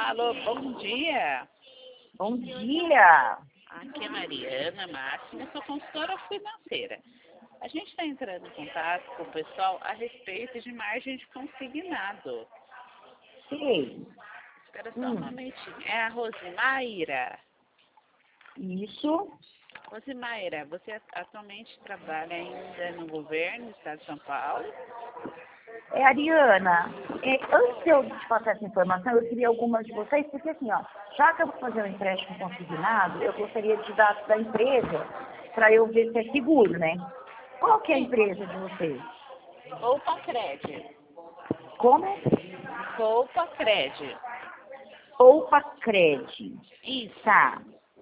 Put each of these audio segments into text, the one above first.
Alô, bom dia. Bom dia. Aqui é Mariana Máximo, sou consultora financeira. A gente está entrando em contato com o pessoal a respeito de margem de consignado. Sim. Espera só um momentinho. É a Rosimaira. Isso. Rosimaira, você atualmente trabalha ainda no governo do Estado de São Paulo? Ariana, antes de eu te passar essa informação, eu queria algumas de vocês, porque assim, ó, já que eu vou fazer um empréstimo consignado, eu gostaria de dados da empresa para eu ver se é seguro, né? Qual que é a empresa de vocês? Poupa Cred. Como? Poupa Cred. Poupa Cred. Isso. Tá.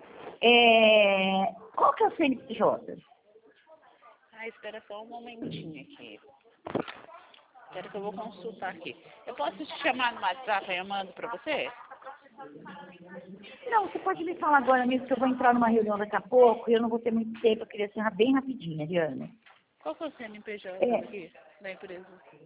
Qual que é o CNPJ? Espera só um momentinho aqui. Espera que eu vou consultar aqui. Eu posso te chamar no WhatsApp e eu mando para você? Não, você pode me falar agora mesmo que eu vou entrar numa reunião daqui a pouco e eu não vou ter muito tempo, eu queria ser bem rapidinho, Ariana. Qual que é o CNPJ aqui da empresa?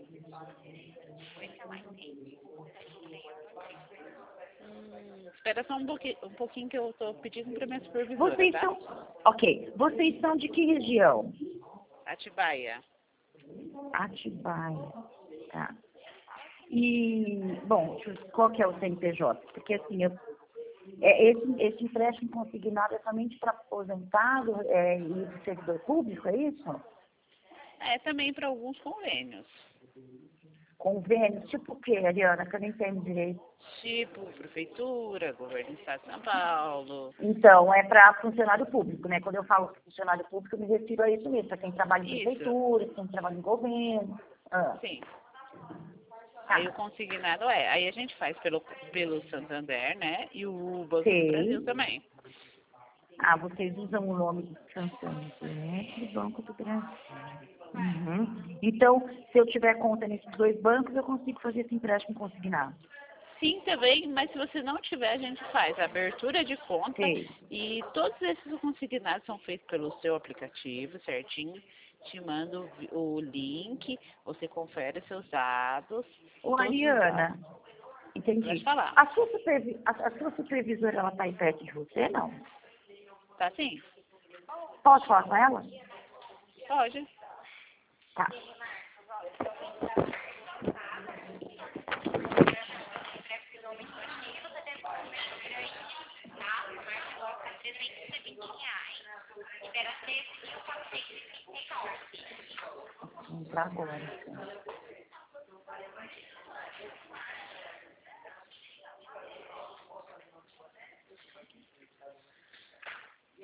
Espera só um pouquinho que eu estou pedindo para minha supervisora, Vocês tá? são... Ok. Vocês são de que região? Atibaia. Atibaia. Tá. E, bom, qual que é o CNPJ? Porque, assim, esse empréstimo consignado é somente para aposentado e servidor público, é isso? É também para alguns convênios. Convênio, tipo o quê, Ariana, que eu não entendo direito. Tipo prefeitura, governo do Estado de São Paulo. Então, é para funcionário público, né? Quando eu falo funcionário público, eu me refiro a isso mesmo, para quem trabalha em prefeitura, quem trabalha em governo. Sim. Aí o consignado aí a gente faz pelo Santander, né? E o Banco do Brasil também. Vocês usam o nome do Santander e Banco do Brasil. Uhum. Então, se eu tiver conta nesses dois bancos, eu consigo fazer esse empréstimo consignado. Sim, também, mas se você não tiver, a gente faz a abertura de conta e todos esses consignados são feitos pelo seu aplicativo, certinho. Te mando o link, você confere seus dados. Ô, Ariana, entendi. Pode falar. A sua supervisora, ela está aí perto de você, não? Tá sim? Posso falar com ela? Pode. Tá. Vamos entrar agora.